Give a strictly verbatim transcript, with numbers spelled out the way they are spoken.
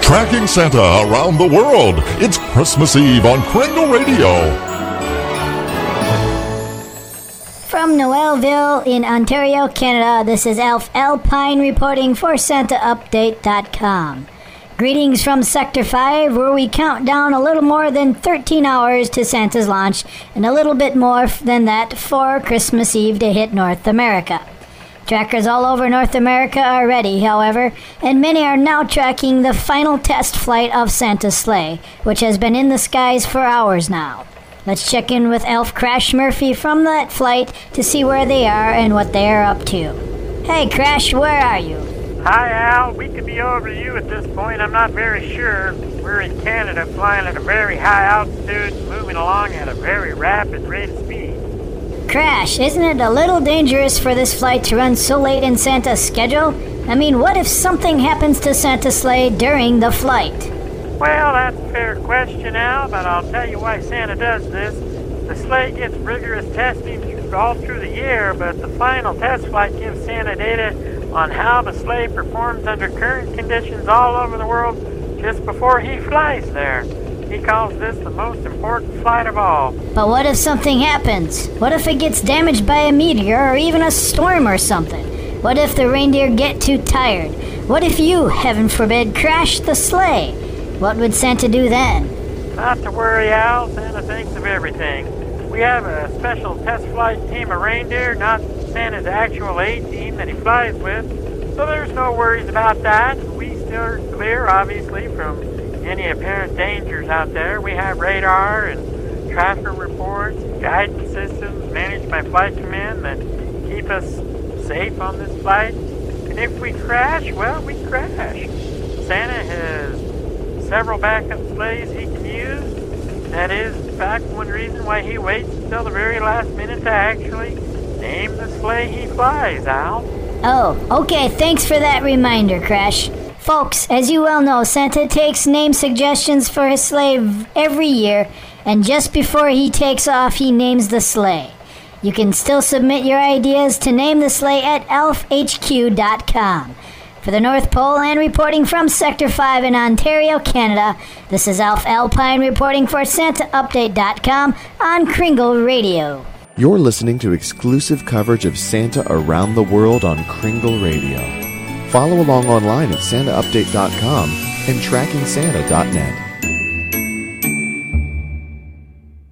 Tracking Santa around the world. It's Christmas Eve on Kringle Radio. From Noelville in Ontario, Canada, this is Alf Alpine reporting for Santa Update dot com. Greetings from Sector five, where we count down a little more than thirteen hours to Santa's launch and a little bit more than that for Christmas Eve to hit North America. Trackers all over North America are ready, however, and many are now tracking the final test flight of Santa's sleigh, which has been in the skies for hours now. Let's check in with Elf Crash Murphy from that flight to see where they are and what they are up to. Hey, Crash, where are you? Hi, Al. We could be over you at this point. I'm not very sure. We're in Canada, flying at a very high altitude, moving along at a very rapid rate of speed. Crash, isn't it a little dangerous for this flight to run so late in Santa's schedule? I mean, what if something happens to Santa's sleigh during the flight? Well, that's a fair question, Al, but I'll tell you why Santa does this. The sleigh gets rigorous testing all through the year, but the final test flight gives Santa data on how the sleigh performs under current conditions all over the world just before he flies there. He calls this the most important flight of all. But what if something happens? What if it gets damaged by a meteor or even a storm or something? What if the reindeer get too tired? What if you, heaven forbid, crash the sleigh? What would Santa do then? Not to worry, Al. Santa thinks of everything. We have a special test flight team of reindeer, not Santa's actual A-team that he flies with. So there's no worries about that. We steer clear, obviously, from any apparent dangers out there. We have radar and traffic reports, guidance systems managed by Flight Command that keep us safe on this flight. And if we crash, well, we crash. Santa has several backup sleighs he can use. That is, in fact, one reason why he waits until the very last minute to actually name the sleigh he flies, Al. Oh, okay, thanks for that reminder, Crash. Folks, as you well know, Santa takes name suggestions for his sleigh every year, and just before he takes off, he names the sleigh. You can still submit your ideas to name the sleigh at Elf H Q dot com. For the North Pole and reporting from Sector five in Ontario, Canada, this is Alf Alpine reporting for Santa Update dot com on Kringle Radio. You're listening to exclusive coverage of Santa around the world on Kringle Radio. Follow along online at Santa Update dot com and Tracking Santa dot net.